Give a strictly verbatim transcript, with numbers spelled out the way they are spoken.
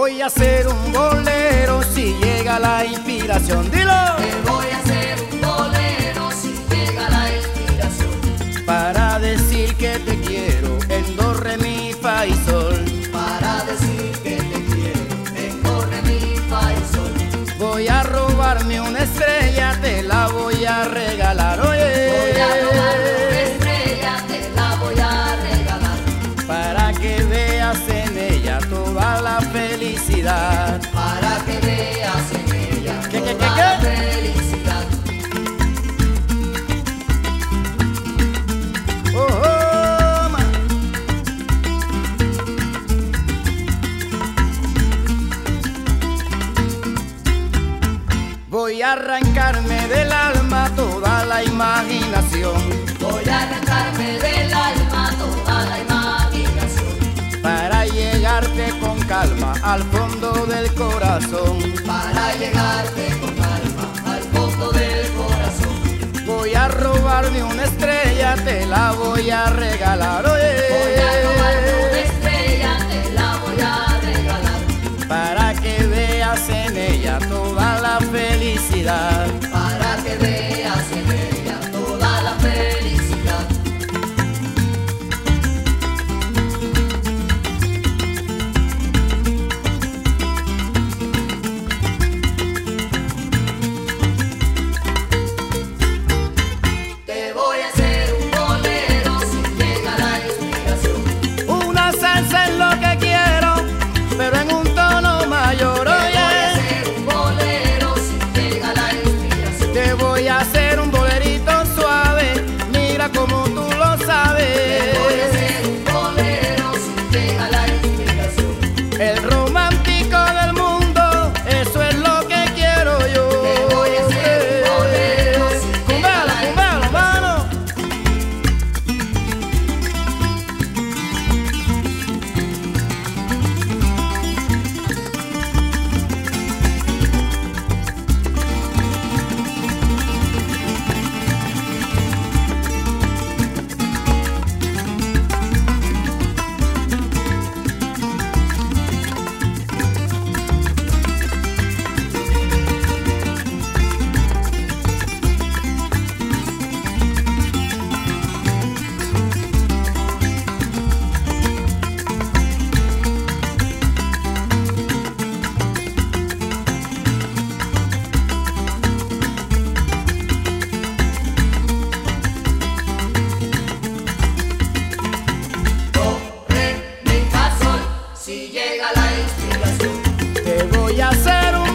voy a hacer un bolero si llega la inspiración. Dilo. Te voy a hacer un bolero si llega la inspiración. Para decir que te quiero en do, re, mi, fa y sol. Para decir que te quiero en do, re, mi, fa y sol. Voy a robarme una estrella, te la voy a regalar. Oye. Voy a robarme una estrella, te la voy a regalar. Para que veas en ella toda la felicidad. Para que veas en ella ¿Qué, qué, toda qué, la qué? felicidad. Oh, oh, ma. Voy a arrancarme del alma toda la imaginación. Voy a arrancarme del alma toda la imaginación. Para llegarte con calma al fondo del corazón. Para llegarte con calma al fondo del corazón. Voy a robarme una estrella, te la voy a regalar. Oye. Voy a robarme una estrella, te la voy a regalar. Para que veas en ella toda la felicidad. Para que veas en ella toda la felicidad. Te voy a hacer un bolero si llega la inspiración. Una salsa es lo que quiero, pero en un tono mayor. Te voy a Oye, hacer un bolero si llega la inspiración. te voy a hacer un bolerito suave, mira como tú lo Te sabes. voy a hacer un bolero si llega la inspiración. El romántico del mundo, eso es lo que quiero yo. Te voy a hacer un bolero si llega Cumbala, la cumbala, mano. Do, re, mi, fa, sol, si llega la inspiración. Te voy a hacer un